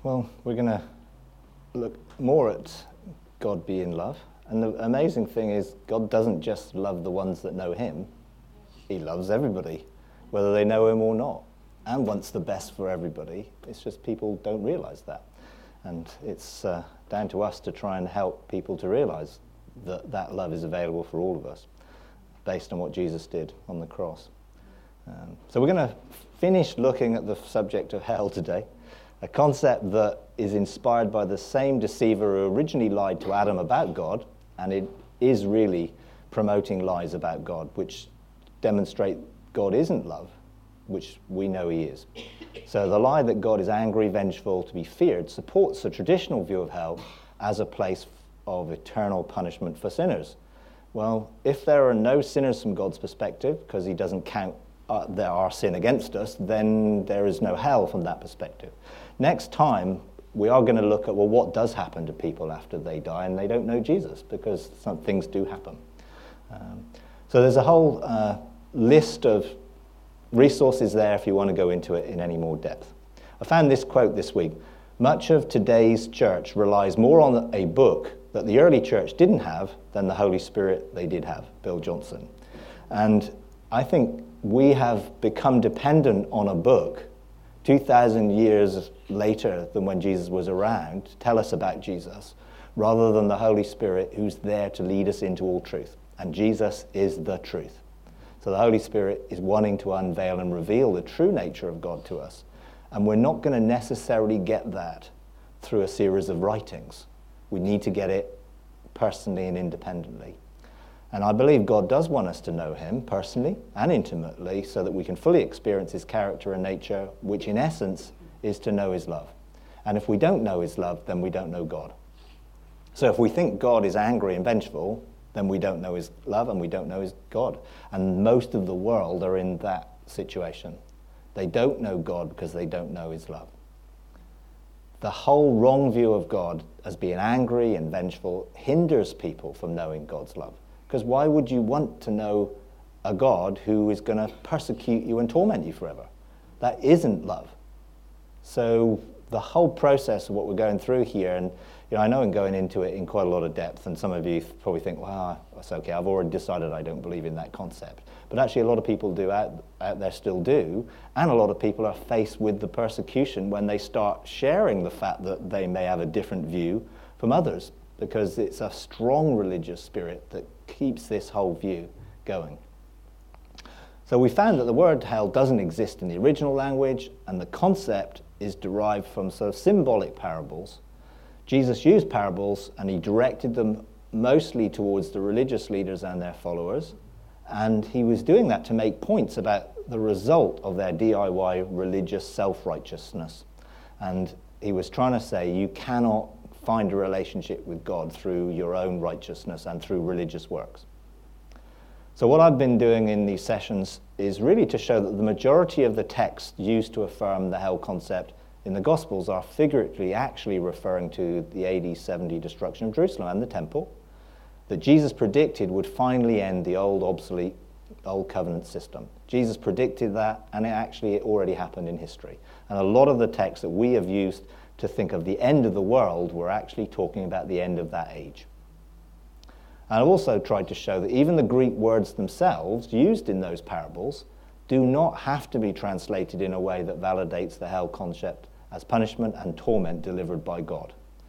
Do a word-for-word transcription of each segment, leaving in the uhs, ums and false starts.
Well, we're going to look more at God being love. And the amazing thing is, God doesn't just love the ones that know him. He loves everybody, whether they know him or not, and wants the best for everybody. It's just people don't realize that. And it's uh, down to us to try and help people to realize that that love is available for all of us, based on what Jesus did on the cross. Um, so we're going to finish looking at the subject of hell today, a concept that is inspired by the same deceiver who originally lied to Adam about God, and it is really promoting lies about God, which demonstrate God isn't love, which we know he is. So the lie that God is angry, vengeful, to be feared, supports the traditional view of hell as a place of eternal punishment for sinners. Well, if there are no sinners from God's perspective, because he doesn't count uh, there our sin against us, then there is no hell from that perspective. Next time, we are going to look at, well, what does happen to people after they die and they don't know Jesus, because some things do happen. Um, so there's a whole uh, list of resources there if you want to go into it in any more depth. I found this quote this week. Much of today's church relies more on a book that the early church didn't have than the Holy Spirit they did have, Bill Johnson. And I think we have become dependent on a book two thousand years later than when Jesus was around to tell us about Jesus, rather than the Holy Spirit who's there to lead us into all truth. And Jesus is the truth. So the Holy Spirit is wanting to unveil and reveal the true nature of God to us. And we're not going to necessarily get that through a series of writings. We need to get it personally and independently. And I believe God does want us to know him personally and intimately so that we can fully experience his character and nature, which in essence is to know his love. And if we don't know his love, then we don't know God. So if we think God is angry and vengeful, then we don't know his love and we don't know his God. And most of the world are in that situation. They don't know God because they don't know his love. The whole wrong view of God as being angry and vengeful hinders people from knowing God's love. Because why would you want to know a God who is going to persecute you and torment you forever? That isn't love. So the whole process of what we're going through here, and you know, I know I'm going into it in quite a lot of depth, and some of you probably think, well, that's okay, I've already decided I don't believe in that concept. But actually a lot of people do out, out there still do, and a lot of people are faced with the persecution when they start sharing the fact that they may have a different view from others, because it's a strong religious spirit that keeps this whole view going. So we found that the word hell doesn't exist in the original language, and the concept is derived from sort of symbolic parables. Jesus used parables, and he directed them mostly towards the religious leaders and their followers, and he was doing that to make points about the result of their D I Y religious self-righteousness. And he was trying to say you cannot find a relationship with God through your own righteousness and through religious works. So what I've been doing in these sessions is really to show that the majority of the texts used to affirm the hell concept in the Gospels are figuratively actually referring to the A D seventy destruction of Jerusalem and the temple, that Jesus predicted would finally end the old obsolete old covenant system. Jesus predicted that, and it actually it already happened in history. And a lot of the texts that we have used to think of the end of the world were actually talking about the end of that age. And I've also tried to show that even the Greek words themselves used in those parables do not have to be translated in a way that validates the hell concept as punishment and torment delivered by God.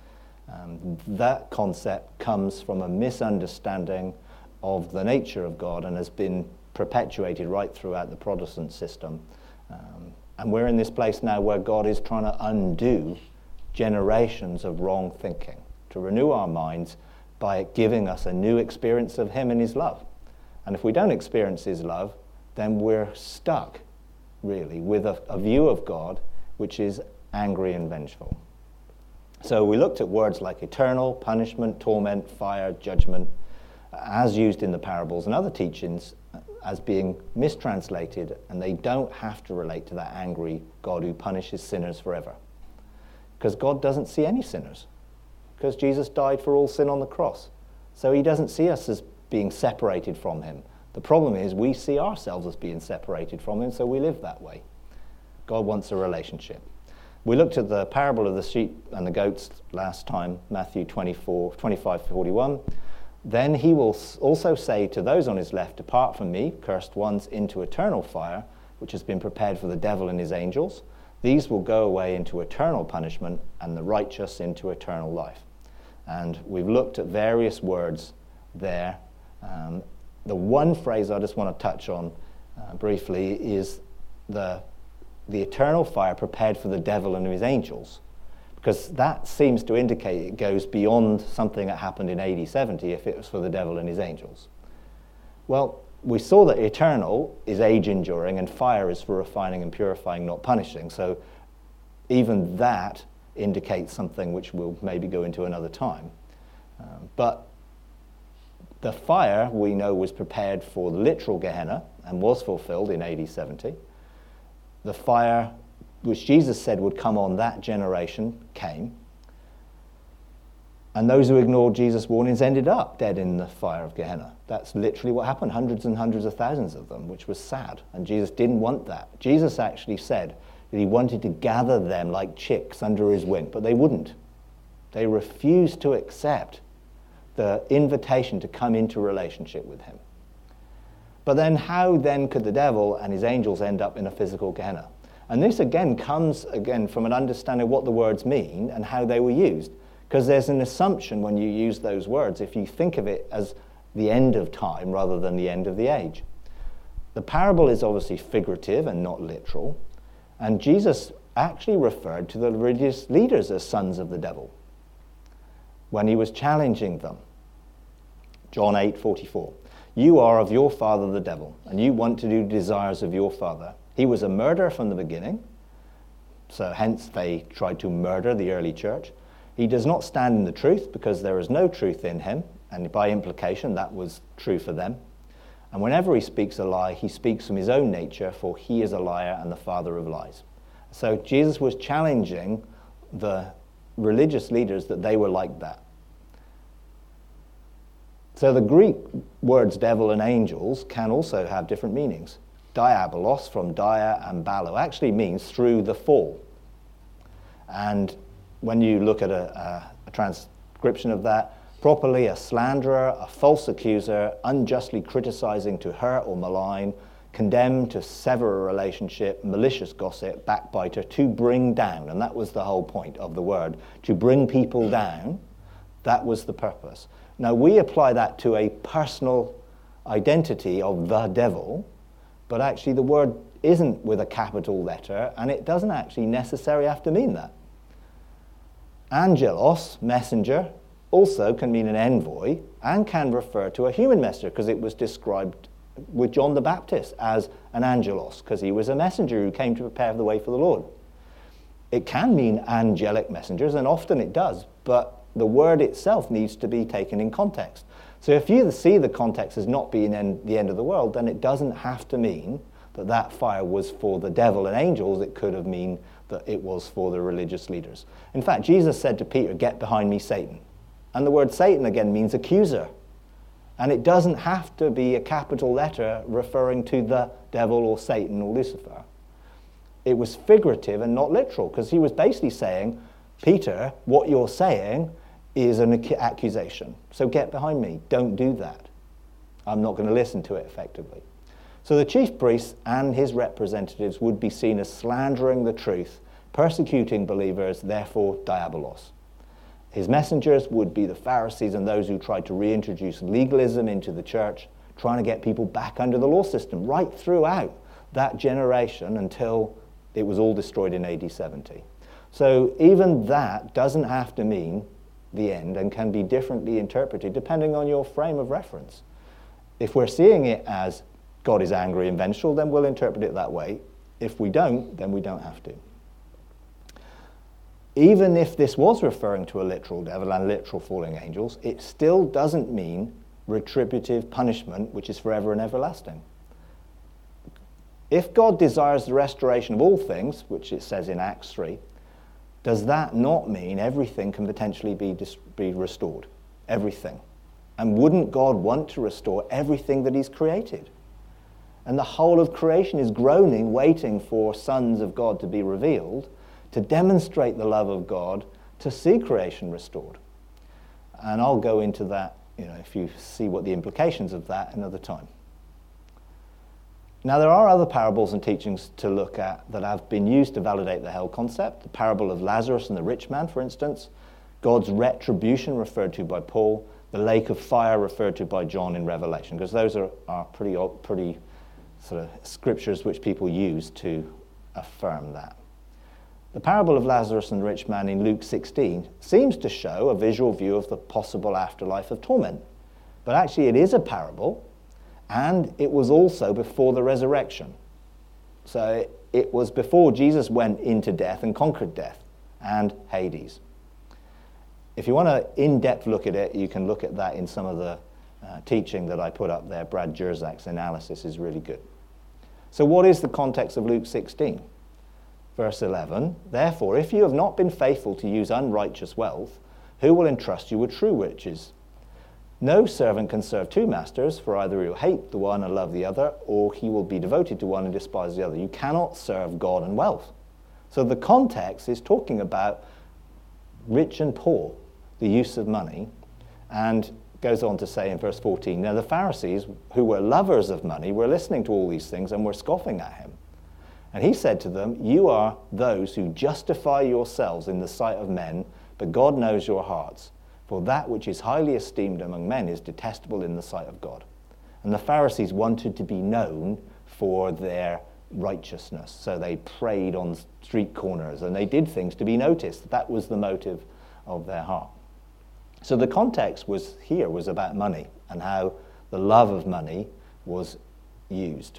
Um, that concept comes from a misunderstanding of the nature of God and has been perpetuated right throughout the Protestant system. Um, and we're in this place now where God is trying to undo generations of wrong thinking, to renew our minds by giving us a new experience of him and his love. And if we don't experience his love, then we're stuck, really, with a, a view of God which is angry and vengeful. So we looked at words like eternal, punishment, torment, fire, judgment, as used in the parables and other teachings as being mistranslated, and they don't have to relate to that angry God who punishes sinners forever. Because God doesn't see any sinners, because Jesus died for all sin on the cross. So he doesn't see us as being separated from him. The problem is we see ourselves as being separated from him, so we live that way. God wants a relationship. We looked at the parable of the sheep and the goats last time, Matthew twenty-four, twenty-five, forty-one. Then he will also say to those on his left, depart from me, cursed ones, into eternal fire, which has been prepared for the devil and his angels. These will go away into eternal punishment, and the righteous into eternal life. And we've looked at various words there. Um, the one phrase I just want to touch on uh, briefly is the, the eternal fire prepared for the devil and his angels. Because that seems to indicate it goes beyond something that happened in A D seventy if it was for the devil and his angels. Well, we saw that eternal is age-enduring and fire is for refining and purifying, not punishing. So even that indicates something which we'll maybe go into another time. Um, but the fire, we know, was prepared for the literal Gehenna and was fulfilled in A D seventy. The fire which Jesus said would come on that generation came. And those who ignored Jesus' warnings ended up dead in the fire of Gehenna. That's literally what happened, hundreds and hundreds of thousands of them, which was sad. And Jesus didn't want that. Jesus actually said that he wanted to gather them like chicks under his wing, but they wouldn't. They refused to accept the invitation to come into relationship with him. But then how then could the devil and his angels end up in a physical Gehenna? And this again comes again from an understanding of what the words mean and how they were used. Because there's an assumption when you use those words, if you think of it as the end of time rather than the end of the age. The parable is obviously figurative and not literal. And Jesus actually referred to the religious leaders as sons of the devil when he was challenging them. John eight forty-four. You are of your father the devil, and you want to do desires of your father. He was a murderer from the beginning, so hence they tried to murder the early church. He does not stand in the truth because there is no truth in him, and by implication that was true for them. And whenever he speaks a lie, he speaks from his own nature, for he is a liar and the father of lies. So Jesus was challenging the religious leaders that they were like that. So the Greek words devil and angels can also have different meanings. Diabolos from dia and balo actually means through the fall. And when you look at a, a, a transcription of that, properly a slanderer, a false accuser, unjustly criticizing to hurt or malign, condemned to sever a relationship, malicious gossip, backbiter, to bring down. And that was the whole point of the word, to bring people down. That was the purpose. Now we apply that to a personal identity of the devil, but actually the word isn't with a capital letter, and it doesn't actually necessarily have to mean that. Angelos, messenger, also can mean an envoy and can refer to a human messenger, because it was described with John the Baptist as an angelos, because he was a messenger who came to prepare the way for the Lord. It can mean angelic messengers, and often it does, but the word itself needs to be taken in context. So if you see the context as not being en- the end of the world, then it doesn't have to mean that that fire was for the devil and angels. It could have mean that it was for the religious leaders. In fact, Jesus said to Peter, get behind me, Satan. And the word Satan again means accuser. And it doesn't have to be a capital letter referring to the devil or Satan or Lucifer. It was figurative and not literal, because he was basically saying, Peter, what you're saying is an ac- accusation. So get behind me. Don't do that. I'm not going to listen to it effectively. So the chief priest and his representatives would be seen as slandering the truth, persecuting believers, therefore diabolos. His messengers would be the Pharisees and those who tried to reintroduce legalism into the church, trying to get people back under the law system right throughout that generation until it was all destroyed in A D seventy. So even that doesn't have to mean the end and can be differently interpreted depending on your frame of reference. If we're seeing it as God is angry and vengeful, then we'll interpret it that way. If we don't, then we don't have to. Even if this was referring to a literal devil and literal falling angels, it still doesn't mean retributive punishment, which is forever and everlasting. If God desires the restoration of all things, which it says in Acts three, does that not mean everything can potentially be, dis- be restored? Everything. And wouldn't God want to restore everything that he's created? And the whole of creation is groaning, waiting for sons of God to be revealed, to demonstrate the love of God, to see creation restored. And I'll go into that, you know, if you see what the implications of that another time. Now, there are other parables and teachings to look at that have been used to validate the hell concept. The parable of Lazarus and the rich man, for instance, God's retribution referred to by Paul, the lake of fire referred to by John in Revelation, because those are, are pretty, pretty sort of scriptures which people use to affirm that. The parable of Lazarus and the rich man in Luke sixteen seems to show a visual view of the possible afterlife of torment. But actually it is a parable, and it was also before the resurrection. So it was before Jesus went into death and conquered death and Hades. If you want an in-depth look at it, you can look at that in some of the uh, teaching that I put up there. Brad Jerzak's analysis is really good. So what is the context of Luke sixteen? Verse eleven, therefore, if you have not been faithful to use unrighteous wealth, who will entrust you with true riches? No servant can serve two masters, for either he will hate the one and love the other, or he will be devoted to one and despise the other. You cannot serve God and wealth. So the context is talking about rich and poor, the use of money, and goes on to say in verse fourteen, now the Pharisees, who were lovers of money, were listening to all these things and were scoffing at him. And he said to them, you are those who justify yourselves in the sight of men, but God knows your hearts. For that which is highly esteemed among men is detestable in the sight of God. And the Pharisees wanted to be known for their righteousness. So they prayed on street corners and they did things to be noticed. That was the motive of their heart. So the context was here was about money and how the love of money was used.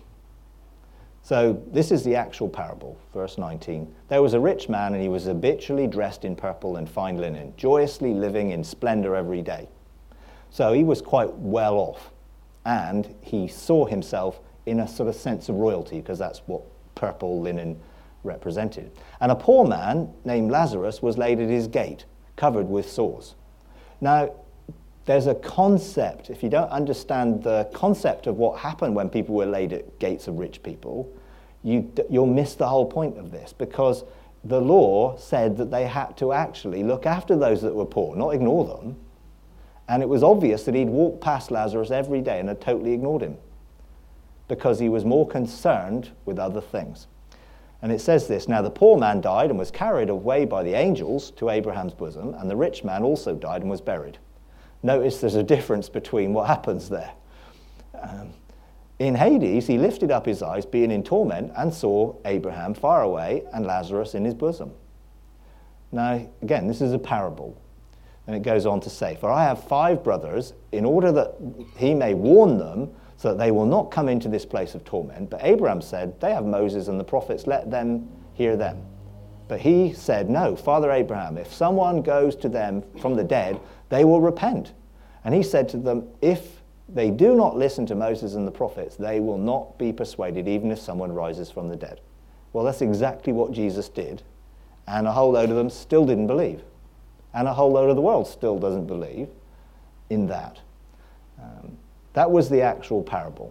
So this is the actual parable, verse nineteen. There was a rich man, and he was habitually dressed in purple and fine linen, joyously living in splendor every day. So he was quite well off, and he saw himself in a sort of sense of royalty, because that's what purple linen represented. And a poor man named Lazarus was laid at his gate, covered with sores. Now, there's a concept, if you don't understand the concept of what happened when people were laid at gates of rich people, you, you'll miss the whole point of this, because the law said that they had to actually look after those that were poor, not ignore them. And it was obvious that he'd walked past Lazarus every day and had totally ignored him, because he was more concerned with other things. And it says this, now the poor man died and was carried away by the angels to Abraham's bosom, and the rich man also died and was buried. Notice there's a difference between what happens there. Um, in Hades, he lifted up his eyes, being in torment, and saw Abraham far away and Lazarus in his bosom. Now, again, this is a parable. And it goes on to say, for I have five brothers, in order that he may warn them, so that they will not come into this place of torment. But Abraham said, they have Moses and the prophets, let them hear them. But he said, no, Father Abraham, if someone goes to them from the dead, they will repent. And he said to them, if they do not listen to Moses and the prophets, they will not be persuaded, even if someone rises from the dead. Well, that's exactly what Jesus did. And a whole load of them still didn't believe. And a whole load of the world still doesn't believe in that. Um, that was the actual parable.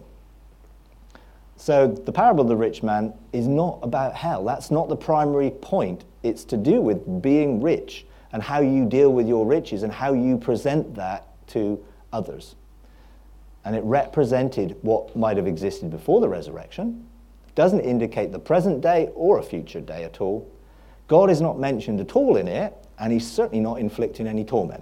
So the parable of the rich man is not about hell. That's not the primary point. It's to do with being rich and how you deal with your riches and how you present that to others. And it represented what might have existed before the resurrection. It doesn't indicate the present day or a future day at all. God is not mentioned at all in it, and he's certainly not inflicting any torment.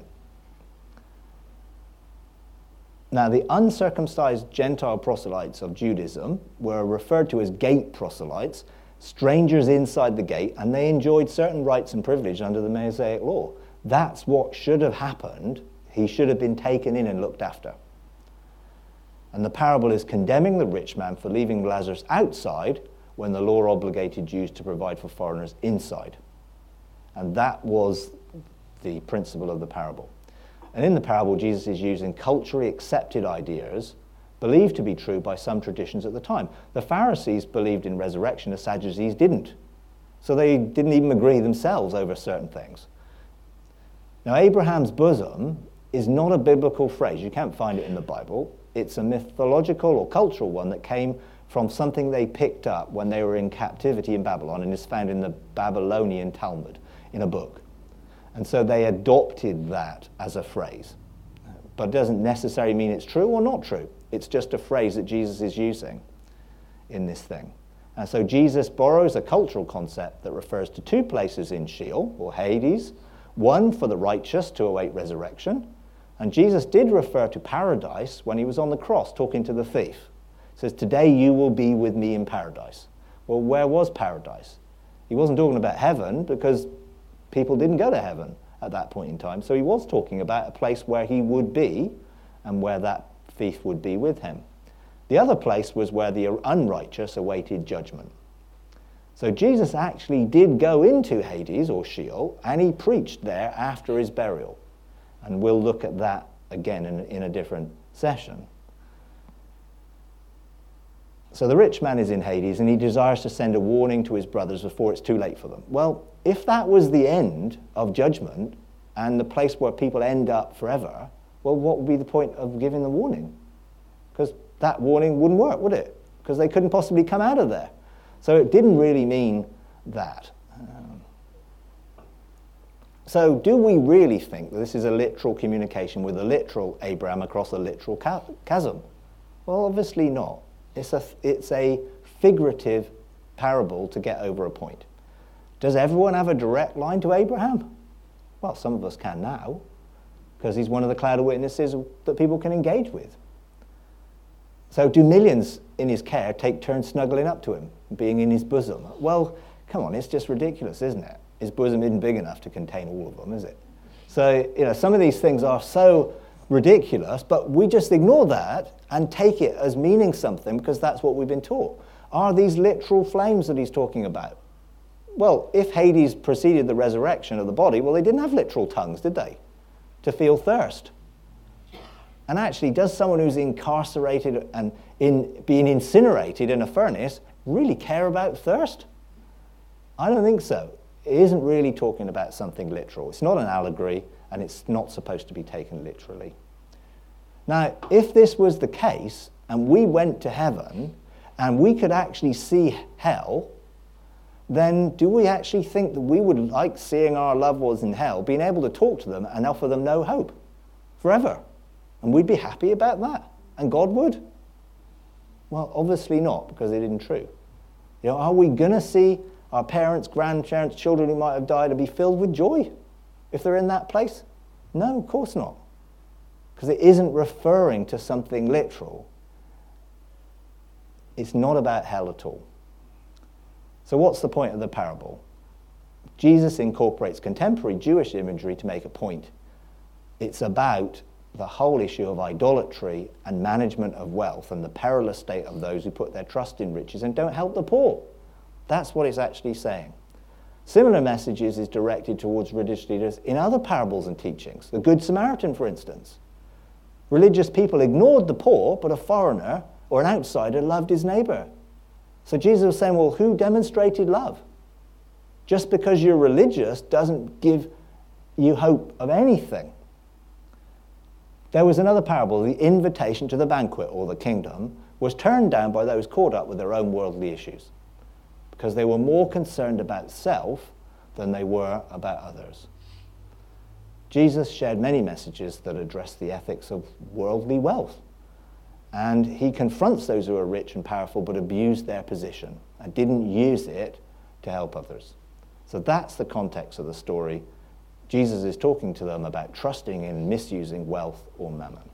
Now, the uncircumcised Gentile proselytes of Judaism were referred to as gate proselytes, strangers inside the gate, and they enjoyed certain rights and privilege under the Mosaic law. That's what should have happened. He should have been taken in and looked after. And the parable is condemning the rich man for leaving Lazarus outside when the law obligated Jews to provide for foreigners inside. And that was the principle of the parable. And in the parable, Jesus is using culturally accepted ideas believed to be true by some traditions at the time. The Pharisees believed in resurrection, the Sadducees didn't. So they didn't even agree themselves over certain things. Now, Abraham's bosom is not a biblical phrase. You can't find it in the Bible. It's a mythological or cultural one that came from something they picked up when they were in captivity in Babylon, and is found in the Babylonian Talmud in a book. And so they adopted that as a phrase. But it doesn't necessarily mean it's true or not true. It's just a phrase that Jesus is using in this thing. And so Jesus borrows a cultural concept that refers to two places in Sheol, or Hades, one for the righteous to await resurrection. And Jesus did refer to paradise when he was on the cross talking to the thief. He says, today you will be with me in paradise. Well, where was paradise? He wasn't talking about heaven because people didn't go to heaven at that point in time. So he was talking about a place where he would be and where that thief would be with him. The other place was where the unrighteous awaited judgment. So Jesus actually did go into Hades or Sheol, and he preached there after his burial. And we'll look at that again in, in a different session. So the rich man is in Hades, and he desires to send a warning to his brothers before it's too late for them. Well, if that was the end of judgment and the place where people end up forever, well, what would be the point of giving the warning? Because that warning wouldn't work, would it? Because they couldn't possibly come out of there. So it didn't really mean that. Um, so do we really think that this is a literal communication with a literal Abraham across a literal chasm? Well, obviously not. It's a, it's a figurative parable to get over a point. Does everyone have a direct line to Abraham? Well, some of us can now, because he's one of the cloud of witnesses that people can engage with. So do millions in his care take turns snuggling up to him, being in his bosom? Well, come on, it's just ridiculous, isn't it? His bosom isn't big enough to contain all of them, is it? So, you know, some of these things are so ridiculous, but we just ignore that and take it as meaning something because that's what we've been taught. Are these literal flames that he's talking about? Well, if Hades preceded the resurrection of the body, well, they didn't have literal tongues, did they? To feel thirst. And actually, does someone who's incarcerated and in being incinerated in a furnace really care about thirst? I don't think so. It isn't really talking about something literal. It's not an allegory, and it's not supposed to be taken literally. Now, if this was the case, and we went to heaven, and we could actually see hell, then do we actually think that we would like seeing our loved ones in hell, being able to talk to them and offer them no hope forever? And we'd be happy about that. And God would? Well, obviously not, because it isn't true. You know, are we going to see our parents, grandparents, children who might have died and be filled with joy if they're in that place? No, of course not. Because it isn't referring to something literal. It's not about hell at all. So what's the point of the parable? Jesus incorporates contemporary Jewish imagery to make a point. It's about the whole issue of idolatry and management of wealth and the perilous state of those who put their trust in riches and don't help the poor. That's what it's actually saying. Similar messages is directed towards religious leaders in other parables and teachings. The Good Samaritan, for instance. Religious people ignored the poor, but a foreigner or an outsider loved his neighbor. So Jesus was saying, well, who demonstrated love? Just because you're religious doesn't give you hope of anything. There was another parable, the invitation to the banquet or the kingdom was turned down by those caught up with their own worldly issues because they were more concerned about self than they were about others. Jesus shared many messages that address the ethics of worldly wealth. And he confronts those who are rich and powerful but abuse their position and didn't use it to help others. So that's the context of the story. Jesus is talking to them about trusting in misusing wealth or mammon.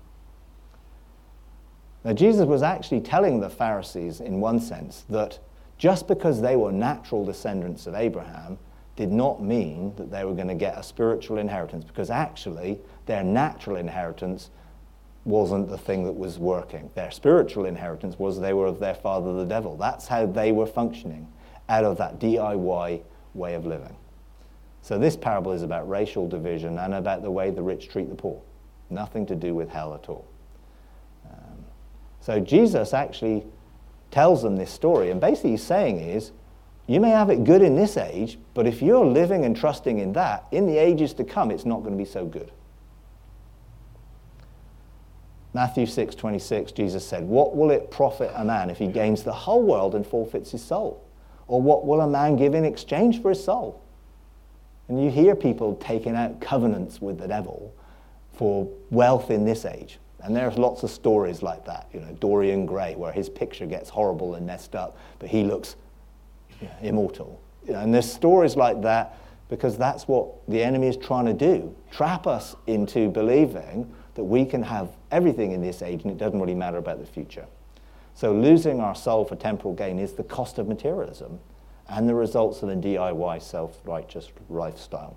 Now, Jesus was actually telling the Pharisees, in one sense, that just because they were natural descendants of Abraham did not mean that they were going to get a spiritual inheritance, because actually their natural inheritance wasn't the thing that was working. Their spiritual inheritance was they were of their father the devil. That's how they were functioning, out of that D I Y way of living. So this parable is about racial division and about the way the rich treat the poor. Nothing to do with hell at all. Um, so Jesus actually tells them this story, and basically he's saying is, you may have it good in this age, but if you're living and trusting in that, in the ages to come, it's not going to be so good. Matthew six twenty-six, Jesus said, "What will it profit a man if he gains the whole world and forfeits his soul? Or what will a man give in exchange for his soul?" And you hear people taking out covenants with the devil for wealth in this age. And there's lots of stories like that. You know, Dorian Gray, where his picture gets horrible and messed up, but he looks, you know, immortal. You know, and there's stories like that because that's what the enemy is trying to do. Trap us into believing that we can have everything in this age and it doesn't really matter about the future. So losing our soul for temporal gain is the cost of materialism and the results of a D I Y self-righteous lifestyle.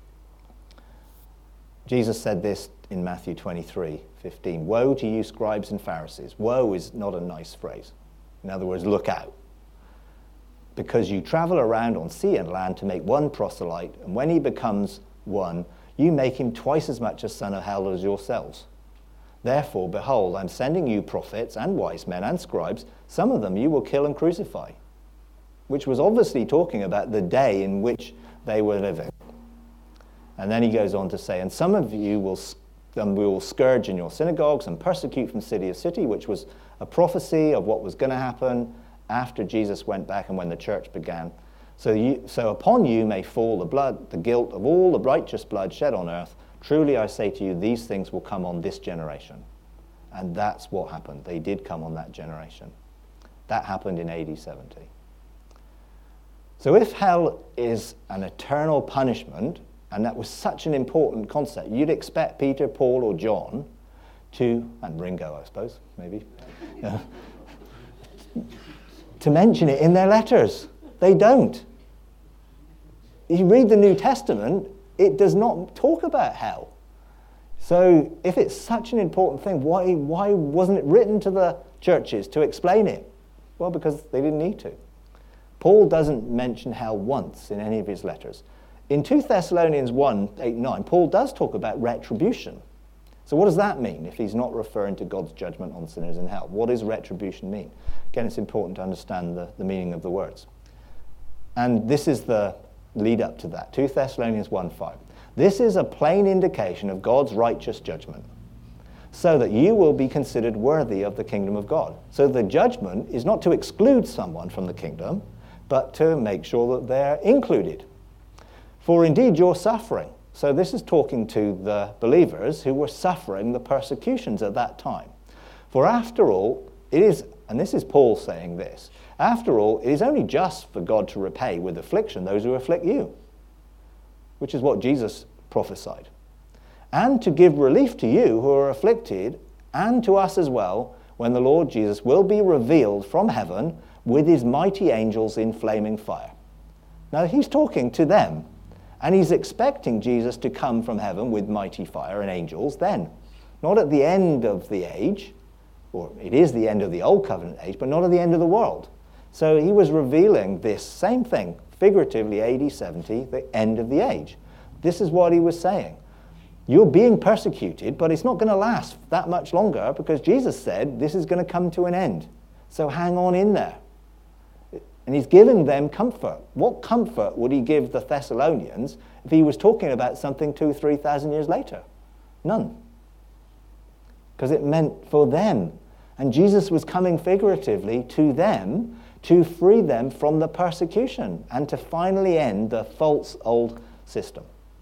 Jesus said this in Matthew twenty-three fifteen. "Woe to you, scribes and Pharisees." Woe is not a nice phrase. In other words, look out. "Because you travel around on sea and land to make one proselyte, and when he becomes one, you make him twice as much a son of hell as yourselves. Therefore, behold, I'm sending you prophets and wise men and scribes. Some of them you will kill and crucify." Which was obviously talking about the day in which they were living. And then he goes on to say, "And some of you will, um, will scourge in your synagogues and persecute from city to city," which was a prophecy of what was going to happen after Jesus went back and when the church began. So, you, so upon you may fall the blood, the guilt of all the righteous blood shed on earth. Truly I say to you, these things will come on this generation. And that's what happened. They did come on that generation. That happened in A D seventy. So if hell is an eternal punishment, and that was such an important concept, you'd expect Peter, Paul, or John to, and Ringo, I suppose, maybe, uh, to mention it in their letters. They don't. You read the New Testament, it does not talk about hell. So if it's such an important thing, why, why wasn't it written to the churches to explain it? Well, because they didn't need to. Paul doesn't mention hell once in any of his letters. In Second Thessalonians one, eight, nine, Paul does talk about retribution. So what does that mean if he's not referring to God's judgment on sinners in hell? What does retribution mean? Again, it's important to understand the, the meaning of the words. And this is the lead up to that. Second Thessalonians one, five. "This is a plain indication of God's righteous judgment, so that you will be considered worthy of the kingdom of God." So the judgment is not to exclude someone from the kingdom, but to make sure that they're included. "For indeed you're suffering." So this is talking to the believers who were suffering the persecutions at that time. "For after all, it is," and this is Paul saying this, "after all, it is only just for God to repay with affliction those who afflict you," which is what Jesus prophesied, "and to give relief to you who are afflicted, and to us as well, when the Lord Jesus will be revealed from heaven with his mighty angels in flaming fire." Now he's talking to them, and he's expecting Jesus to come from heaven with mighty fire and angels then. Not at the end of the age, or it is the end of the Old Covenant age, but not at the end of the world. So he was revealing this same thing, figuratively A D seventy, the end of the age. This is what he was saying. You're being persecuted, but it's not going to last that much longer because Jesus said this is going to come to an end. So hang on in there. And he's giving them comfort. What comfort would he give the Thessalonians if he was talking about something two, three thousand years later? None. Because it meant for them. And Jesus was coming figuratively to them to free them from the persecution and to finally end the false old system.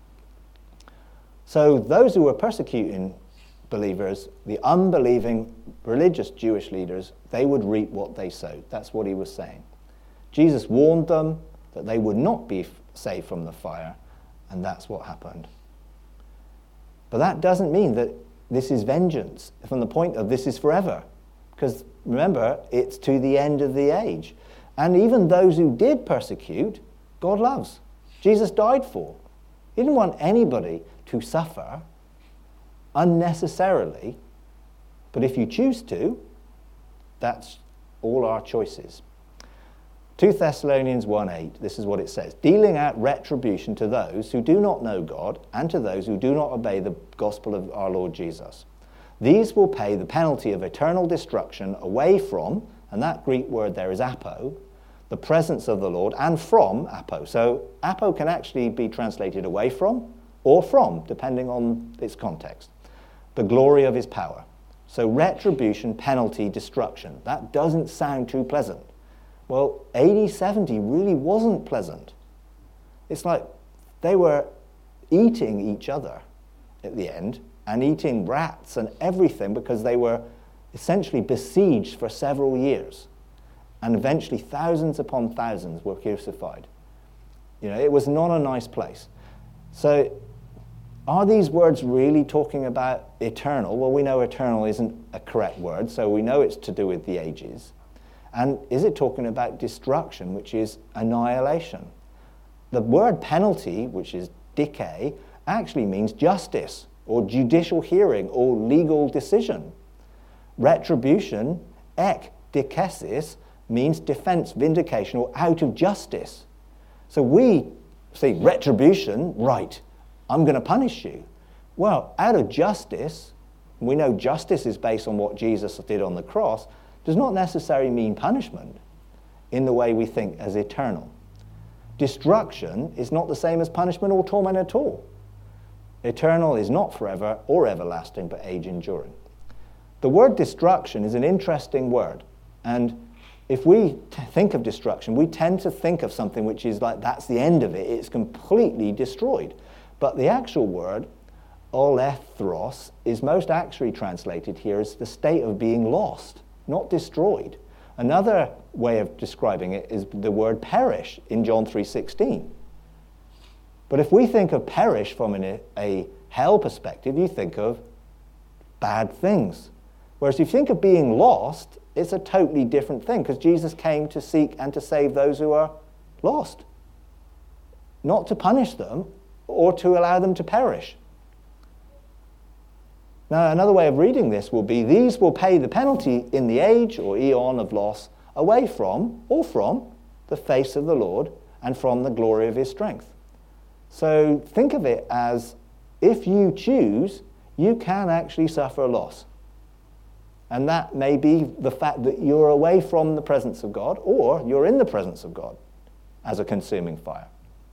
So those who were persecuting believers, the unbelieving religious Jewish leaders, they would reap what they sowed. That's what he was saying. Jesus warned them that they would not be saved from the fire, and that's what happened. But that doesn't mean that this is vengeance, from the point of this is forever. Because remember, it's to the end of the age. And even those who did persecute, God loves. Jesus died for. He didn't want anybody to suffer unnecessarily. But if you choose to, that's all our choices. Second Thessalonians one eight, this is what it says. "Dealing out retribution to those who do not know God and to those who do not obey the gospel of our Lord Jesus. These will pay the penalty of eternal destruction away from," and that Greek word there is apo, "the presence of the Lord," and from apo. So apo can actually be translated away from or from, depending on its context. "The glory of his power. So retribution, penalty, destruction. That doesn't sound too pleasant. Well, A D seventy really wasn't pleasant. It's like they were eating each other at the end and eating rats and everything because they were essentially besieged for several years. And eventually thousands upon thousands were crucified. You know, it was not a nice place. So are these words really talking about eternal? Well, we know eternal isn't a correct word, so we know it's to do with the ages. And is it talking about destruction, which is annihilation? The word penalty, which is dike, actually means justice or judicial hearing or legal decision. Retribution, ek dikesis, means defense, vindication, or out of justice. So we say retribution, right, I'm going to punish you. Well, out of justice, we know justice is based on what Jesus did on the cross, does not necessarily mean punishment in the way we think as eternal. Destruction is not the same as punishment or torment at all. Eternal is not forever or everlasting, but age-enduring. The word destruction is an interesting word, and if we t- think of destruction, we tend to think of something which is like, that's the end of it, it's completely destroyed. But the actual word, olethros, is most actually translated here as the state of being lost, not destroyed. Another way of describing it is the word perish in John three sixteen. But if we think of perish from an, a hell perspective, you think of bad things. Whereas if you think of being lost, it's a totally different thing, because Jesus came to seek and to save those who are lost, not to punish them or to allow them to perish. Now, another way of reading this will be, these will pay the penalty in the age or eon of loss away from, or from, the face of the Lord and from the glory of his strength. So think of it as, if you choose, you can actually suffer a loss. And that may be the fact that you're away from the presence of God, or you're in the presence of God as a consuming fire.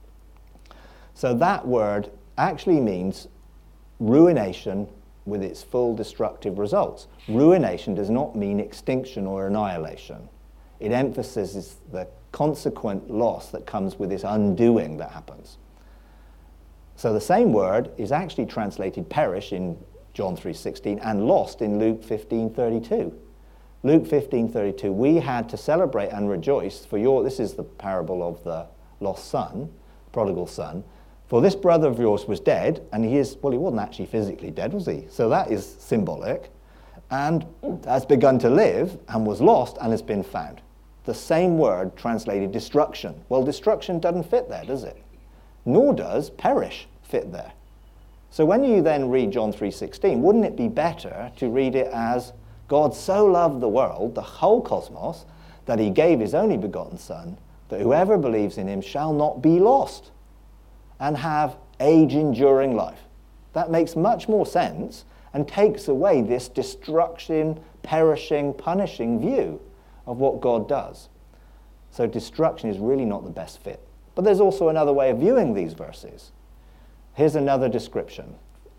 So that word actually means ruination with its full destructive results. Ruination does not mean extinction or annihilation. It emphasizes the consequent loss that comes with this undoing that happens. So the same word is actually translated perish in John three sixteen and lost in Luke fifteen thirty-two. Luke fifteen thirty-two, we had to celebrate and rejoice for your, this is the parable of the lost son, prodigal son, for this brother of yours was dead, and he is, well, he wasn't actually physically dead, was he? So that is symbolic, and has begun to live, and was lost, and has been found. The same word translated destruction. Well, destruction doesn't fit there, does it? Nor does perish fit there. So when you then read John three sixteen, wouldn't it be better to read it as, God so loved the world, the whole cosmos, that he gave his only begotten Son, that whoever believes in him shall not be lost, and have age-enduring life. That makes much more sense and takes away this destruction, perishing, punishing view of what God does. So destruction is really not the best fit. But there's also another way of viewing these verses. Here's another description.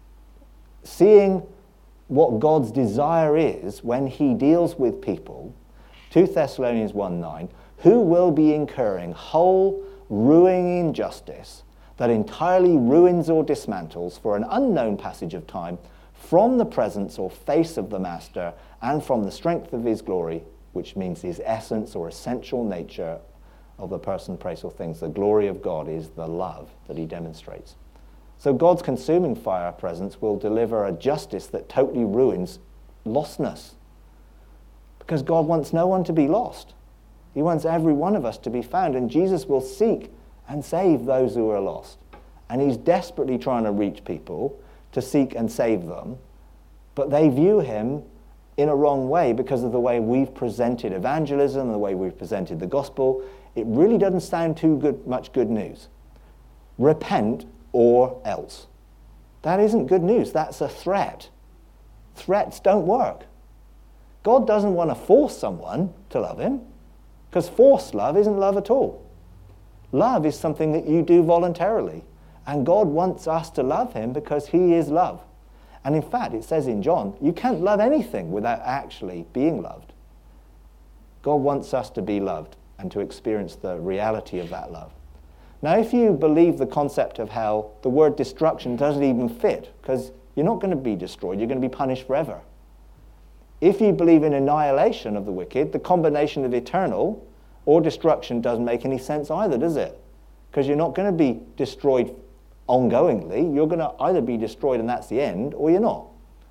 Seeing what God's desire is when he deals with people, Second Thessalonians one nine, who will be incurring whole, ruining injustice that entirely ruins or dismantles for an unknown passage of time from the presence or face of the Master and from the strength of his glory, which means his essence or essential nature of the person, place, or things. The glory of God is the love that he demonstrates. So God's consuming fire presence will deliver a justice that totally ruins lostness. Because God wants no one to be lost. He wants every one of us to be found, and Jesus will seek and save those who are lost. And he's desperately trying to reach people to seek and save them, but they view him in a wrong way because of the way we've presented evangelism, the way we've presented the gospel. It really doesn't sound too good, much good news. Repent or else. That isn't good news. That's a threat. Threats don't work. God doesn't want to force someone to love him, because forced love isn't love at all. Love is something that you do voluntarily. And God wants us to love him because he is love. And in fact, it says in John, you can't love anything without actually being loved. God wants us to be loved and to experience the reality of that love. Now, if you believe the concept of hell, the word destruction doesn't even fit, because you're not going to be destroyed, you're going to be punished forever. If you believe in annihilation of the wicked, the combination of eternal or destruction doesn't make any sense either, does it? Because you're not going to be destroyed ongoingly. You're going to either be destroyed and that's the end, or you're not.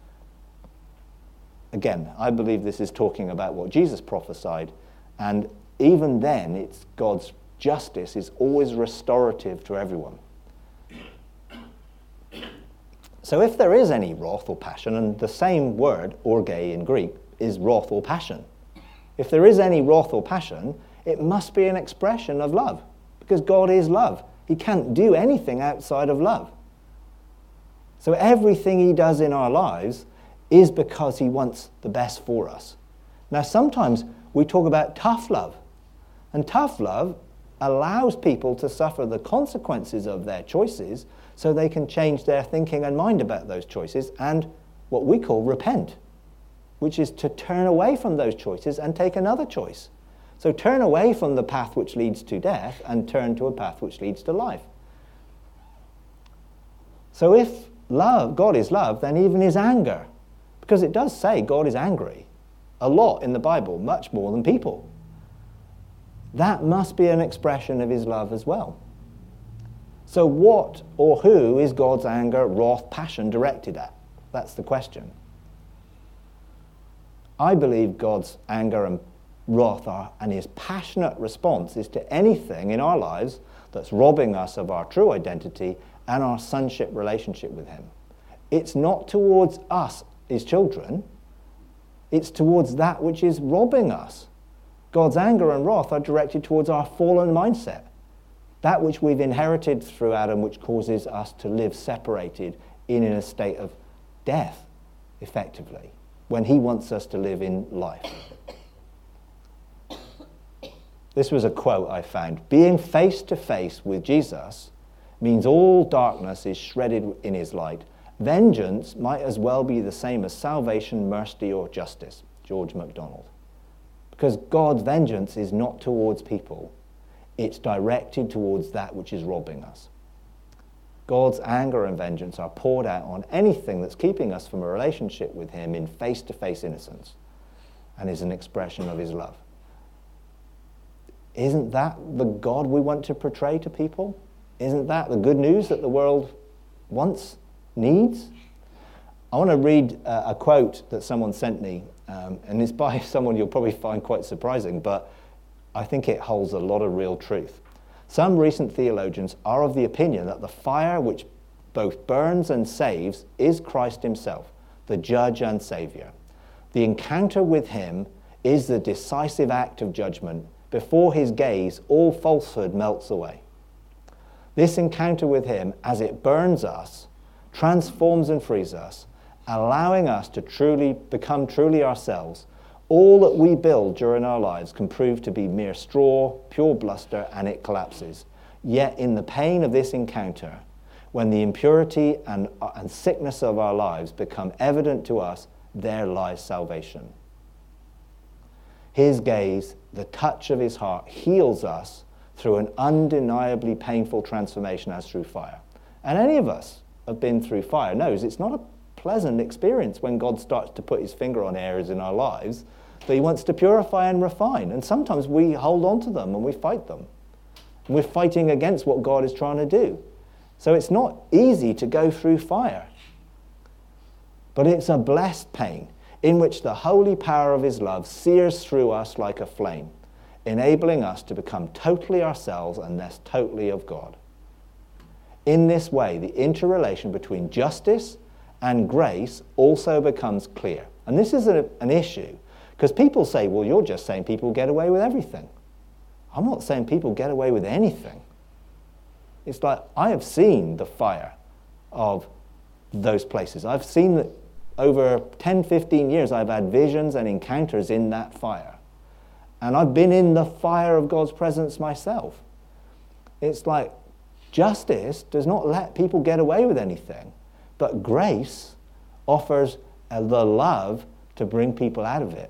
Again, I believe this is talking about what Jesus prophesied, and even then, it's God's justice is always restorative to everyone. So if there is any wrath or passion, and the same word, orge in Greek, is wrath or passion. If there is any wrath or passion, it must be an expression of love, because God is love. He can't do anything outside of love. So everything he does in our lives is because he wants the best for us. Now, sometimes we talk about tough love, and tough love allows people to suffer the consequences of their choices so they can change their thinking and mind about those choices and what we call repent, which is to turn away from those choices and take another choice. So turn away from the path which leads to death and turn to a path which leads to life. So if love, God is love, then even his anger, because it does say God is angry a lot in the Bible, much more than people. That must be an expression of his love as well. So what or who is God's anger, wrath, passion directed at? That's the question. I believe God's anger and wrath are, and his passionate response is to anything in our lives that's robbing us of our true identity and our sonship relationship with him. It's not towards us, his children. It's towards that which is robbing us. God's anger and wrath are directed towards our fallen mindset, that which we've inherited through Adam, which causes us to live separated in, in a state of death, effectively, when he wants us to live in life. This was a quote I found. Being face to face with Jesus means all darkness is shredded in his light. Vengeance might as well be the same as salvation, mercy, or justice. George MacDonald. Because God's vengeance is not towards people. It's directed towards that which is robbing us. God's anger and vengeance are poured out on anything that's keeping us from a relationship with him in face-to-face innocence, and is an expression of his love. Isn't that the God we want to portray to people? Isn't that the good news that the world wants, needs? I want to read uh, a quote that someone sent me, um, and it's by someone you'll probably find quite surprising, but I think it holds a lot of real truth. Some recent theologians are of the opinion that the fire which both burns and saves is Christ himself, the judge and savior. The encounter with him is the decisive act of judgment. Before his gaze, all falsehood melts away. This encounter with him, as it burns us, transforms and frees us, allowing us to truly become truly ourselves. All that we build during our lives can prove to be mere straw, pure bluster, and it collapses. Yet in the pain of this encounter, when the impurity and, and sickness of our lives become evident to us, there lies salvation. His gaze, the touch of his heart, heals us through an undeniably painful transformation as through fire. And any of us have been through fire knows it's not a pleasant experience when God starts to put his finger on areas in our lives that he wants to purify and refine. And sometimes we hold on to them and we fight them. And we're fighting against what God is trying to do. So it's not easy to go through fire. But it's a blessed pain in which the holy power of his love sears through us like a flame, enabling us to become totally ourselves and thus totally of God. In this way, the interrelation between justice and grace also becomes clear. And this is a, an issue, because people say, well, you're just saying people get away with everything. I'm not saying people get away with anything. It's like, I have seen the fire of those places. I've seen that over ten, fifteen years, I've had visions and encounters in that fire. And I've been in the fire of God's presence myself. It's like, justice does not let people get away with anything, but grace offers uh, the love to bring people out of it.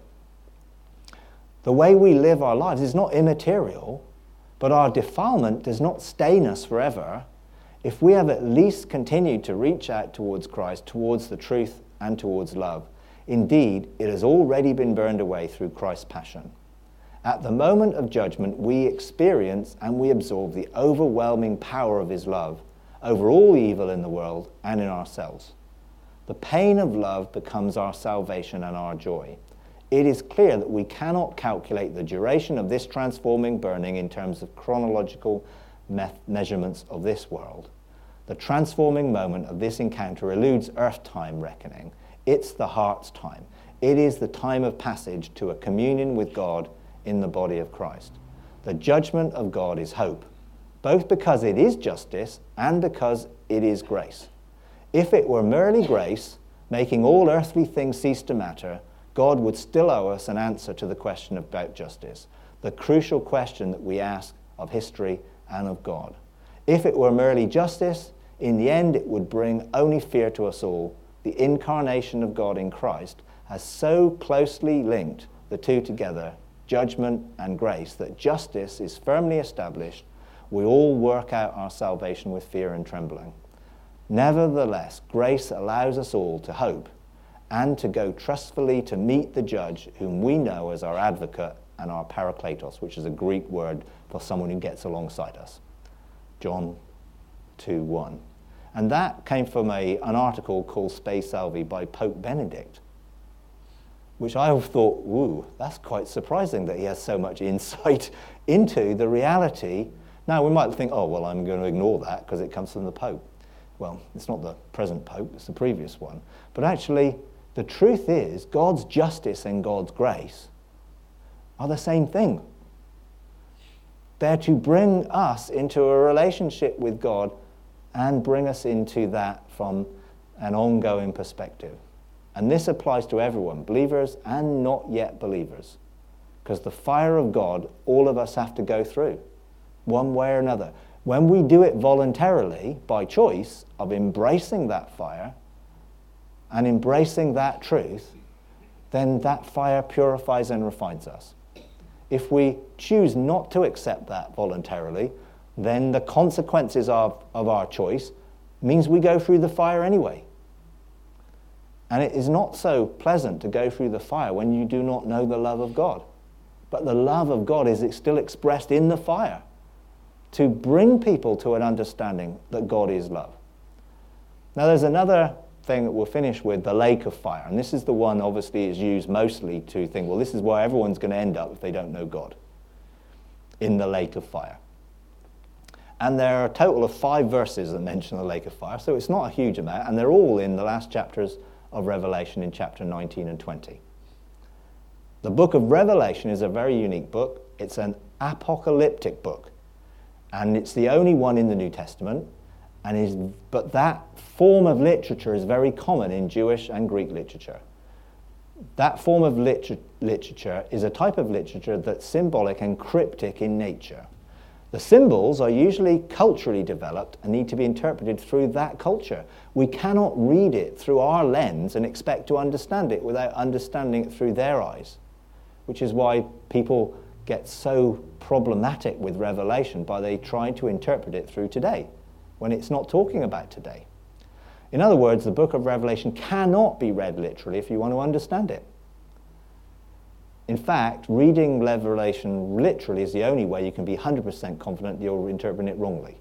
The way we live our lives is not immaterial, but our defilement does not stain us forever if we have at least continued to reach out towards Christ, towards the truth and towards love. Indeed, it has already been burned away through Christ's passion. At the moment of judgment, we experience and we absorb the overwhelming power of his love over all evil in the world and in ourselves. The pain of love becomes our salvation and our joy. It is clear that we cannot calculate the duration of this transforming burning in terms of chronological me- measurements of this world. The transforming moment of this encounter eludes earth time reckoning. It's the heart's time. It is the time of passage to a communion with God in the body of Christ. The judgment of God is hope, both because it is justice and because it is grace. If it were merely grace, making all earthly things cease to matter, God would still owe us an answer to the question about justice, the crucial question that we ask of history and of God. If it were merely justice, in the end it would bring only fear to us all. The incarnation of God in Christ has so closely linked the two together, judgment and grace, that justice is firmly established. We all work out our salvation with fear and trembling. Nevertheless, grace allows us all to hope and to go trustfully to meet the judge whom we know as our advocate and our parakletos, which is a Greek word for someone who gets alongside us. John two one. And that came from a, an article called Spe Salvi by Pope Benedict, which I thought, woo, that's quite surprising that he has so much insight into the reality. Now, we might think, oh, well, I'm going to ignore that because it comes from the Pope. Well, it's not the present Pope, it's the previous one. But actually, the truth is, God's justice and God's grace are the same thing. They're to bring us into a relationship with God and bring us into that from an ongoing perspective. And this applies to everyone, believers and not yet believers. Because the fire of God, all of us have to go through, one way or another. When we do it voluntarily, by choice, of embracing that fire and embracing that truth, then that fire purifies and refines us. If we choose not to accept that voluntarily, then the consequences of, of our choice means we go through the fire anyway. And it is not so pleasant to go through the fire when you do not know the love of God. But the love of God is still expressed in the fire to bring people to an understanding that God is love. Now there's another thing that we'll finish with, the lake of fire. And this is the one obviously is used mostly to think, well, this is where everyone's going to end up if they don't know God, in the lake of fire. And there are a total of five verses that mention the lake of fire, so it's not a huge amount, and they're all in the last chapters of Revelation in chapter nineteen and twenty. The book of Revelation is a very unique book. It's an apocalyptic book, and it's the only one in the New Testament. And is, but that form of literature is very common in Jewish and Greek literature. That form of liter- literature is a type of literature that's symbolic and cryptic in nature. The symbols are usually culturally developed and need to be interpreted through that culture. We cannot read it through our lens and expect to understand it without understanding it through their eyes, which is why people get so problematic with Revelation by they trying to interpret it through today, when it's not talking about today. In other words, the book of Revelation cannot be read literally if you want to understand it. In fact, reading Revelation literally is the only way you can be one hundred percent confident you're interpreting it wrongly.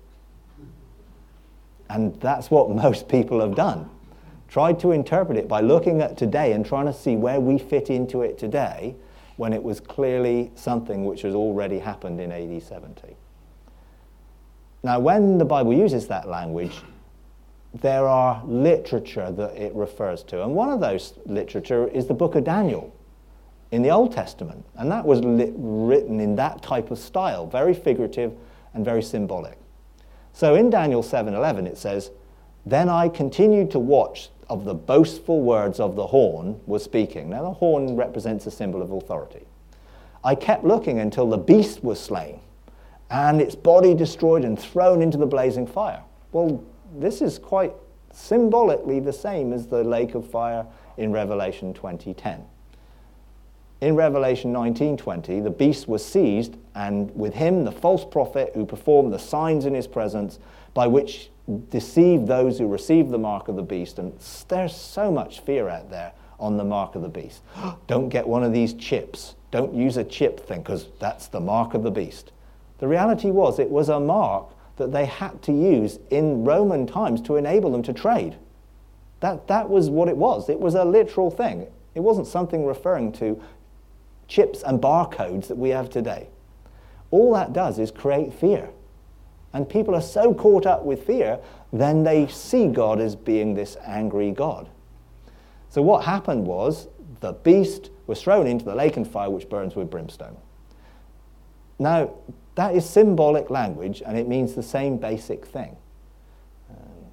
And that's what most people have done. Tried to interpret it by looking at today and trying to see where we fit into it today, when it was clearly something which has already happened in A D seventy. Now, when the Bible uses that language, there are literature that it refers to. And one of those literature is the book of Daniel in the Old Testament. And that was lit, written in that type of style, very figurative and very symbolic. So in Daniel seven eleven it says, "Then I continued to watch of the boastful words of the horn was speaking." Now the horn represents a symbol of authority. "I kept looking until the beast was slain, and its body destroyed and thrown into the blazing fire." Well, this is quite symbolically the same as the lake of fire in Revelation twenty ten. In Revelation nineteen twenty, the beast was seized, and with him the false prophet who performed the signs in his presence, by which deceived those who received the mark of the beast. And there's so much fear out there on the mark of the beast. Don't get one of these chips. Don't use a chip thing, because that's the mark of the beast. The reality was, it was a mark that they had to use in Roman times to enable them to trade. That, that was what it was. It was a literal thing. It wasn't something referring to chips and barcodes that we have today. All that does is create fear. And people are so caught up with fear, then they see God as being this angry God. So what happened was, the beast was thrown into the lake and fire which burns with brimstone. Now, that is symbolic language, and it means the same basic thing. Um,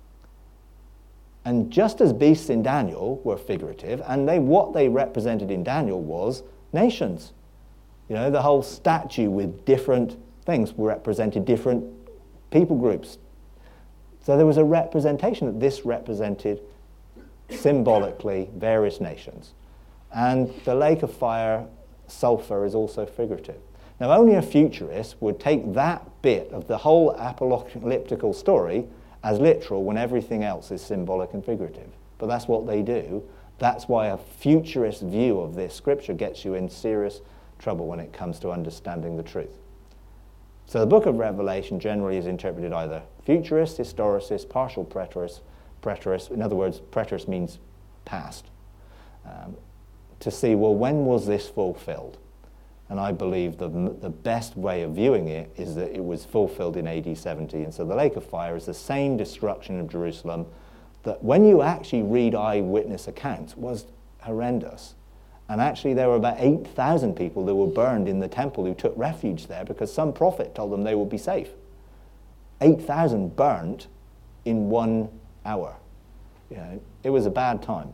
and just as beasts in Daniel were figurative, and they what they represented in Daniel was nations. You know, the whole statue with different things represented different people groups. So there was a representation that this represented symbolically various nations. And the lake of fire, sulfur, is also figurative. Now, only a futurist would take that bit of the whole apocalyptical story as literal when everything else is symbolic and figurative. But that's what they do. That's why a futurist view of this scripture gets you in serious trouble when it comes to understanding the truth. So the book of Revelation generally is interpreted either futurist, historicist, partial preterist, preterist. In other words, preterist means past. Um, to see, well, when was this fulfilled? And I believe the, the best way of viewing it is that it was fulfilled in A D seventy. And so the lake of fire is the same destruction of Jerusalem that, when you actually read eyewitness accounts, was horrendous. And actually there were about eight thousand people that were burned in the temple who took refuge there because some prophet told them they would be safe. eight thousand burnt in one hour. You know, it was a bad time.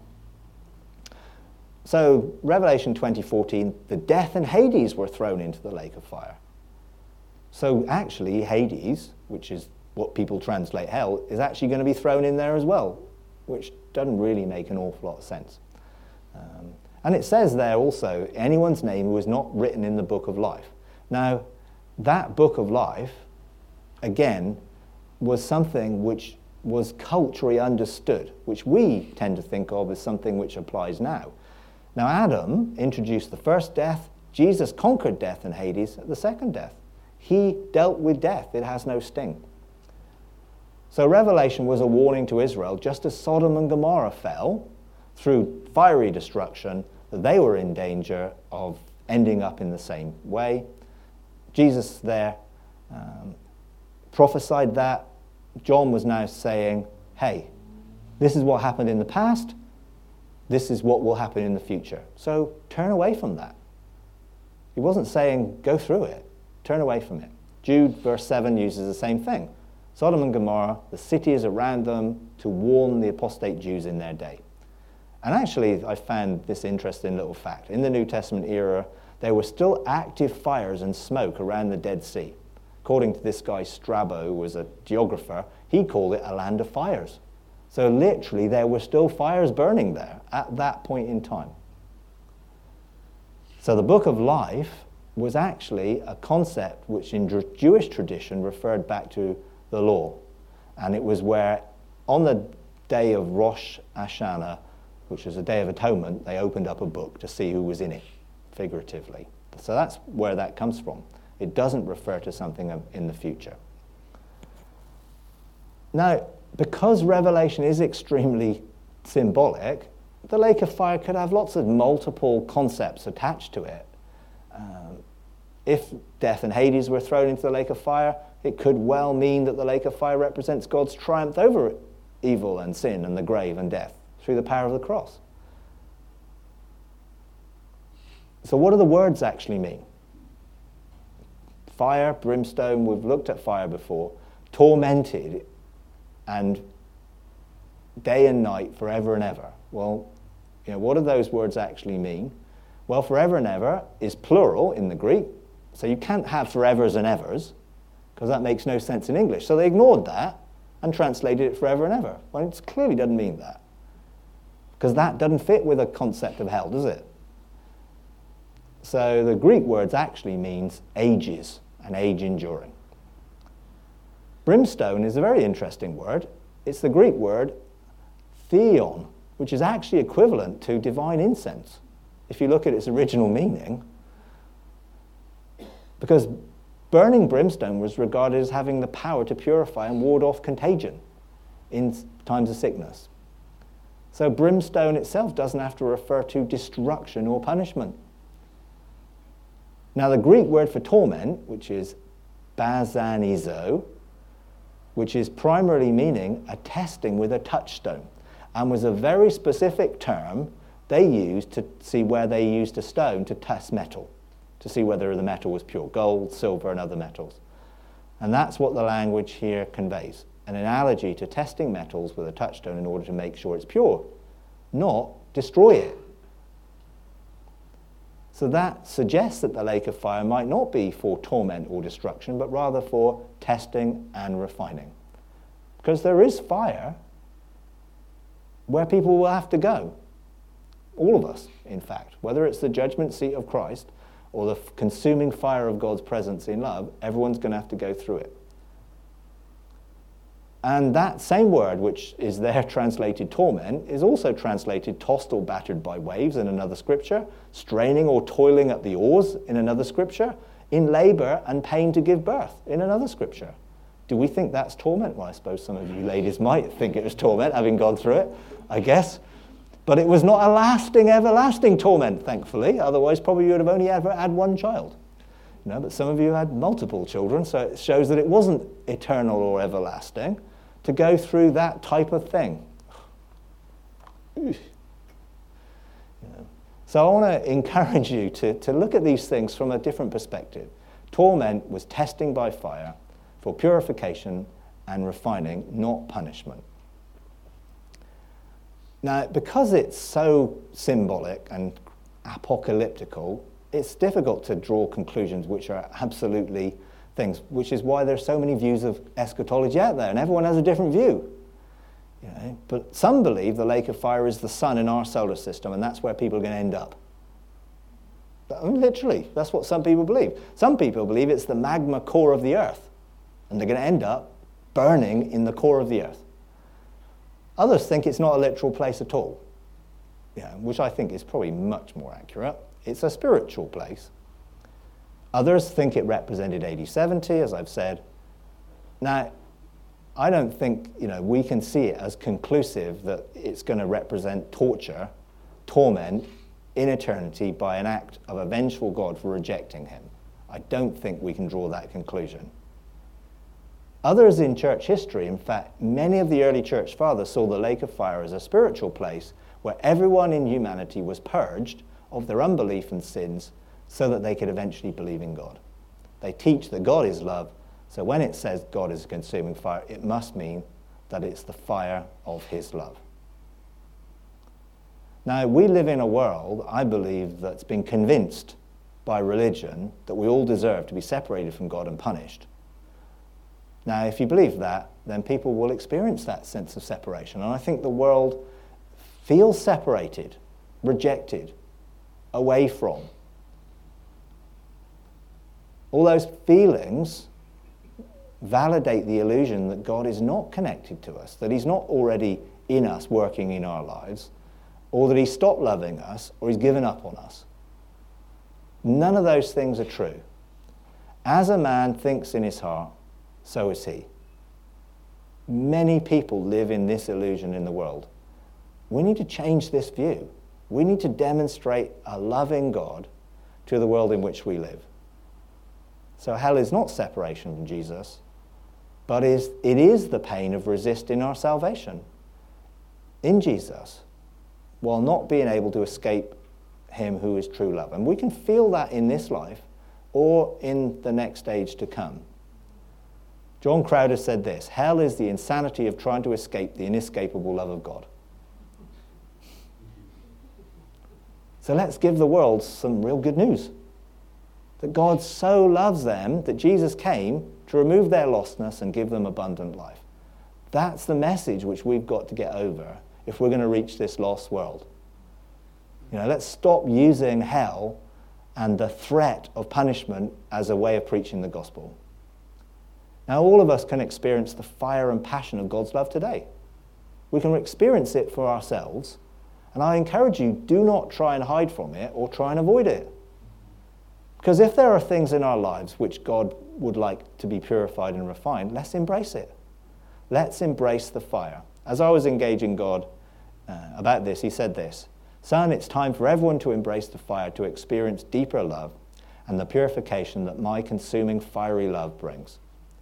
So Revelation twenty fourteen, the death and Hades were thrown into the lake of fire. So actually Hades, which is what people translate hell, is actually going to be thrown in there as well, which doesn't really make an awful lot of sense. Um, and it says there also, anyone's name who was not written in the book of life. Now, that book of life, again, was something which was culturally understood, which we tend to think of as something which applies now. Now, Adam introduced the first death. Jesus conquered death and Hades at the second death. He dealt with death. It has no sting. So Revelation was a warning to Israel, just as Sodom and Gomorrah fell through fiery destruction, that they were in danger of ending up in the same way. Jesus there um, prophesied that. John was now saying, hey, this is what happened in the past. This is what will happen in the future. So turn away from that. He wasn't saying go through it. Turn away from it. Jude verse seven uses the same thing. Sodom and Gomorrah, the cities around them, to warn the apostate Jews in their day. And actually, I found this interesting little fact. In the New Testament era, there were still active fires and smoke around the Dead Sea. According to this guy Strabo, who was a geographer, he called it a land of fires. So literally, there were still fires burning there at that point in time. So the book of life was actually a concept which in Jewish tradition referred back to the law. And it was where on the day of Rosh Hashanah, which was a day of atonement, they opened up a book to see who was in it, figuratively. So that's where that comes from. It doesn't refer to something in the future. Now, because Revelation is extremely symbolic, the lake of fire could have lots of multiple concepts attached to it. Um, if death and Hades were thrown into the lake of fire, it could well mean that the lake of fire represents God's triumph over evil and sin and the grave and death through the power of the cross. So what do the words actually mean? Fire, brimstone, we've looked at fire before, tormented and day and night, forever and ever. Well, you know, what do those words actually mean? Well, forever and ever is plural in the Greek, so you can't have forevers and evers, because that makes no sense in English. So they ignored that, and translated it forever and ever. Well, it clearly doesn't mean that. Because that doesn't fit with a concept of hell, does it? So the Greek words actually means ages, an age enduring. Brimstone is a very interesting word. It's the Greek word theon, which is actually equivalent to divine incense, if you look at its original meaning. Because burning brimstone was regarded as having the power to purify and ward off contagion in times of sickness. So brimstone itself doesn't have to refer to destruction or punishment. Now the Greek word for torment, which is basanizo, which is primarily meaning a testing with a touchstone, and was a very specific term they used to see where they used a stone to test metal, to see whether the metal was pure gold, silver, and other metals. And that's what the language here conveys, an analogy to testing metals with a touchstone in order to make sure it's pure, not destroy it. So that suggests that the lake of fire might not be for torment or destruction, but rather for testing and refining. Because there is fire where people will have to go. All of us, in fact. Whether it's the judgment seat of Christ or the consuming fire of God's presence in love, everyone's going to have to go through it. And that same word, which is there translated torment, is also translated tossed or battered by waves in another scripture, straining or toiling at the oars in another scripture, in labor and pain to give birth in another scripture. Do we think that's torment? Well, I suppose some of you ladies might think it was torment, having gone through it, I guess. But it was not a lasting, everlasting torment, thankfully. Otherwise, probably you would have only ever had one child. You know, but some of you had multiple children, so it shows that it wasn't eternal or everlasting to go through that type of thing. You know. So I want to encourage you to, to look at these things from a different perspective. Torment was testing by fire for purification and refining, not punishment. Now, because it's so symbolic and apocalyptical, it's difficult to draw conclusions which are absolutely things, which is why there's so many views of eschatology out there, and everyone has a different view. You know? But some believe the lake of fire is the sun in our solar system, and that's where people are going to end up. But, I mean, literally, that's what some people believe. Some people believe it's the magma core of the earth, and they're going to end up burning in the core of the earth. Others think it's not a literal place at all, you know, which I think is probably much more accurate. It's a spiritual place. Others think it represented A D seventy, as I've said. Now, I don't think, you know, we can see it as conclusive that it's going to represent torture, torment in eternity by an act of a vengeful God for rejecting him. I don't think we can draw that conclusion. Others in church history, in fact, many of the early church fathers saw the lake of fire as a spiritual place where everyone in humanity was purged of their unbelief and sins so that they could eventually believe in God. They teach that God is love, so when it says God is a consuming fire, it must mean that it's the fire of his love. Now, we live in a world, I believe, that's been convinced by religion that we all deserve to be separated from God and punished. Now, if you believe that, then people will experience that sense of separation. And I think the world feels separated, rejected, away from. All those feelings validate the illusion that God is not connected to us, that he's not already in us, working in our lives, or that he's stopped loving us, or he's given up on us. None of those things are true. As a man thinks in his heart, so is he. Many people live in this illusion in the world. We need to change this view. We need to demonstrate a loving God to the world in which we live. So hell is not separation from Jesus, but is, it is the pain of resisting our salvation in Jesus, while not being able to escape him who is true love. And we can feel that in this life or in the next age to come. John Crowder said this: hell is the insanity of trying to escape the inescapable love of God. So let's give the world some real good news. That God so loves them that Jesus came to remove their lostness and give them abundant life. That's the message which we've got to get over if we're going to reach this lost world. You know, let's stop using hell and the threat of punishment as a way of preaching the gospel. Now, all of us can experience the fire and passion of God's love today. We can experience it for ourselves, and I encourage you, do not try and hide from it or try and avoid it. Because if there are things in our lives which God would like to be purified and refined, let's embrace it. Let's embrace the fire. As I was engaging God uh, about this, he said this, "Son, it's time for everyone to embrace the fire, to experience deeper love and the purification that my consuming fiery love brings.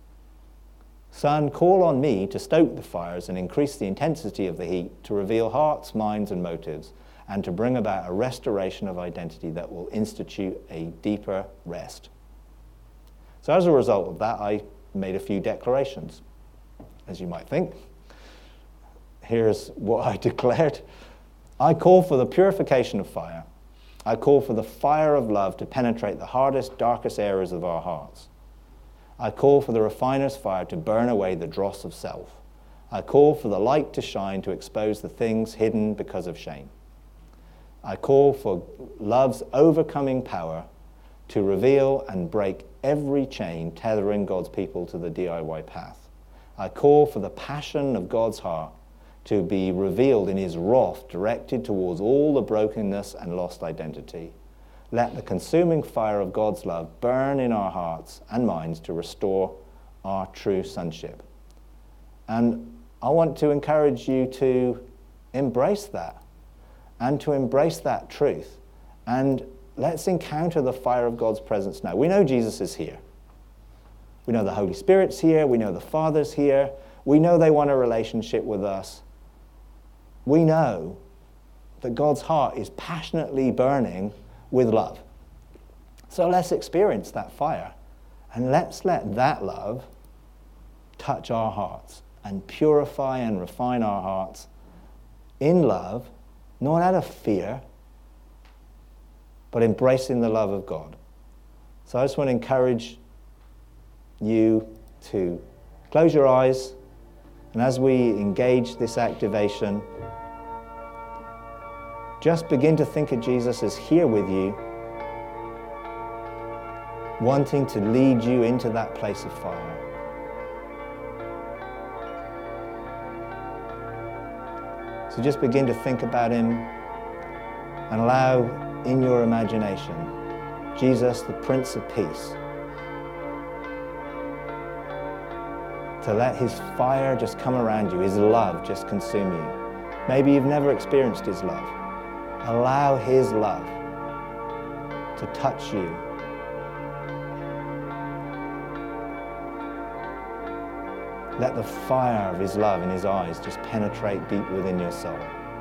Son, call on me to stoke the fires and increase the intensity of the heat, to reveal hearts, minds, and motives, and to bring about a restoration of identity that will institute a deeper rest." So as a result of that, I made a few declarations, as you might think. Here's what I declared. I call for the purification of fire. I call for the fire of love to penetrate the hardest, darkest areas of our hearts. I call for the refiner's fire to burn away the dross of self. I call for the light to shine to expose the things hidden because of shame. I call for love's overcoming power to reveal and break every chain tethering God's people to the D I Y path. I call for the passion of God's heart to be revealed in his wrath directed towards all the brokenness and lost identity. Let the consuming fire of God's love burn in our hearts and minds to restore our true sonship. And I want to encourage you to embrace that and to embrace that truth. And let's encounter the fire of God's presence now. We know Jesus is here. We know the Holy Spirit's here. We know the Father's here. We know they want a relationship with us. We know that God's heart is passionately burning with love. So let's experience that fire, and let's let that love touch our hearts and purify and refine our hearts in love, not out of fear, but embracing the love of God. So I just want to encourage you to close your eyes, and as we engage this activation, just begin to think of Jesus as here with you, wanting to lead you into that place of fire. So just begin to think about him and allow in your imagination Jesus, the Prince of Peace, to let his fire just come around you, his love just consume you. Maybe you've never experienced his love. Allow his love to touch you. Let the fire of his love in his eyes just penetrate deep within your soul.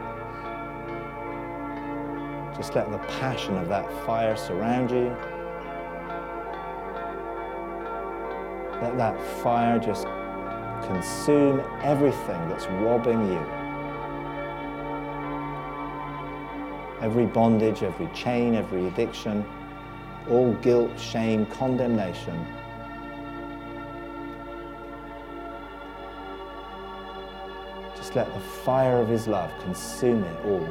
Just let the passion of that fire surround you. Let that fire just consume everything that's robbing you. Every bondage, every chain, every addiction, all guilt, shame, condemnation. Just let the fire of his love consume it all.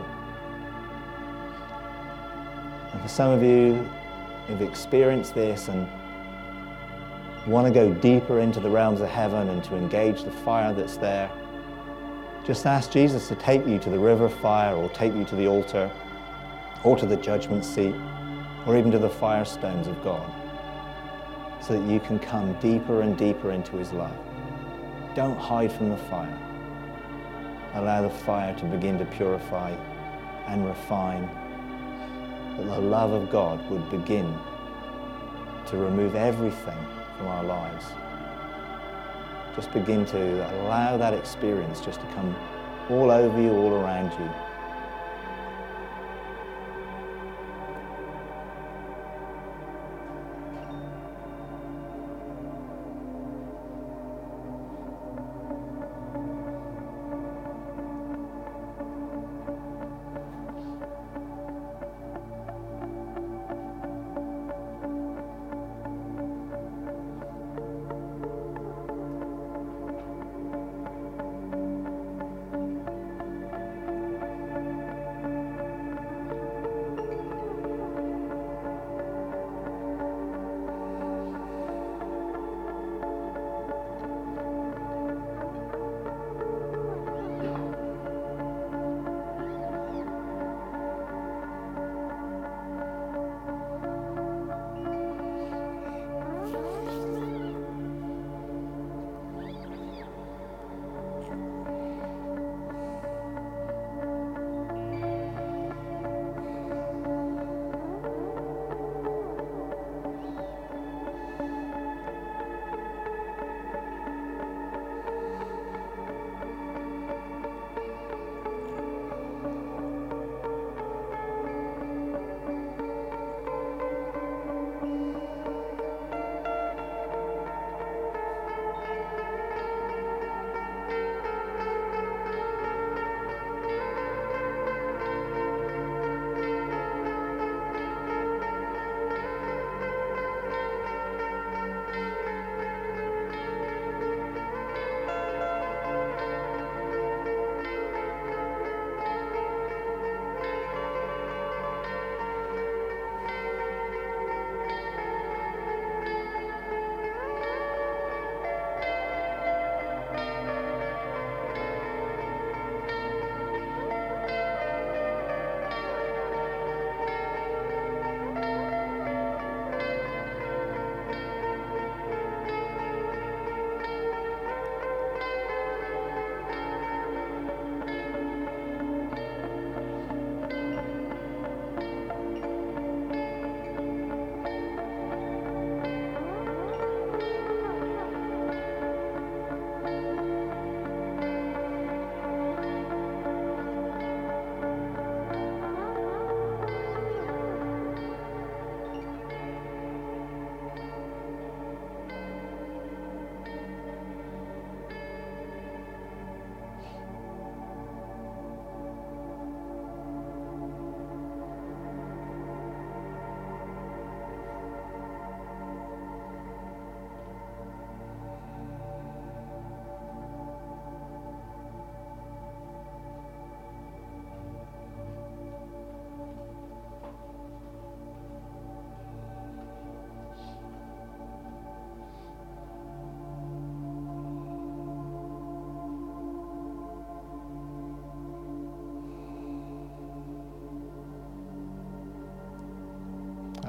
And for some of you who've experienced this and want to go deeper into the realms of heaven and to engage the fire that's there, just ask Jesus to take you to the river of fire, or take you to the altar, or to the judgment seat, or even to the fire stones of God, so that you can come deeper and deeper into his love. Don't hide from the fire. Allow the fire to begin to purify and refine, that the love of God would begin to remove everything from our lives. Just begin to allow that experience just to come all over you, all around you.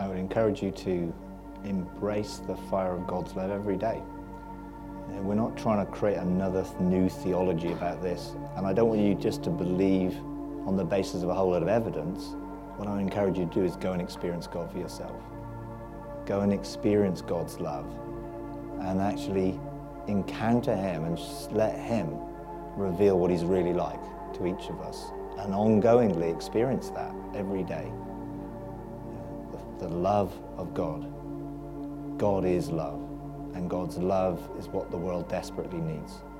I would encourage you to embrace the fire of God's love every day. You know, we're not trying to create another new theology about this, and I don't want you just to believe on the basis of a whole lot of evidence. What I encourage you to do is go and experience God for yourself. Go and experience God's love and actually encounter him and just let him reveal what he's really like to each of us, and ongoingly experience that every day. The, the love of God. God is love, and God's love is what the world desperately needs.